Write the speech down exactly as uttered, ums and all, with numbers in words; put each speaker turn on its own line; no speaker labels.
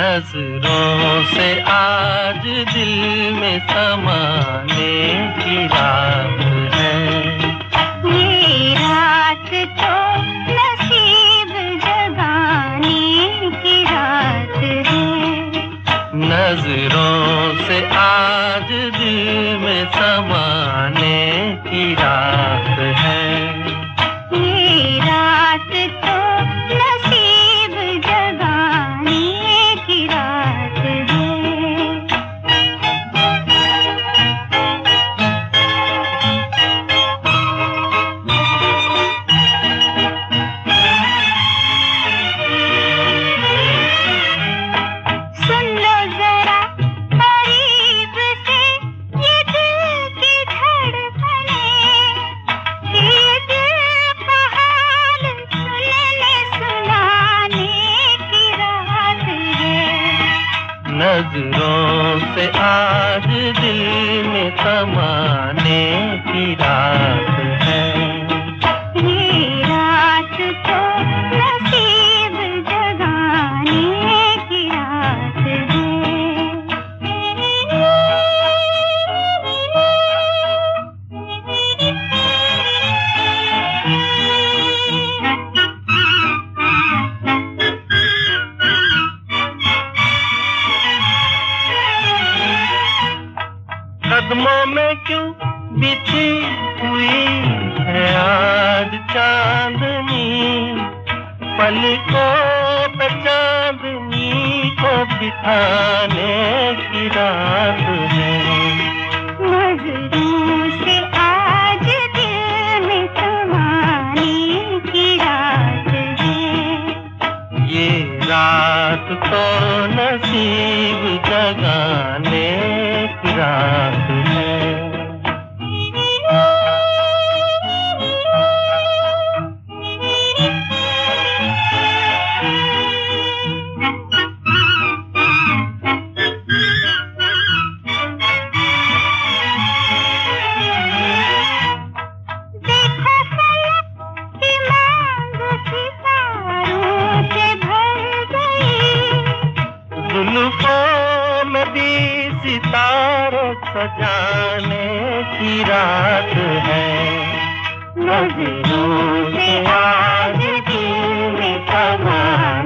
नजरों से आज दिल में समाने की रात है।
ये रात तो नसीब जगाने की रात है।
नजरों से आज दिल में समाने की रात है।
ये रात तो नसीब जगाने की रात है। सुन लो जरा करीब से ये दिल की धड़कने, ये दिल का हाल सुनने सुनाने की रात है।
नजरों से आज दिल में समाने की रात है।
ये रात तो नसीब जगाने की रात
कदमों में क्यों बिछी हुई है आज चांदनी, पलकों पे चांदनी को बिठाने की रात है।
नजरों से आज दिल में समाने की रात है।
ये रात तो नसीब जगाने की रात है।
देखो फलक की मांग सितारों से भर गई।
जुल्फों में भी सितारे सजाने की रात है। नजरों से आज दिल में समाने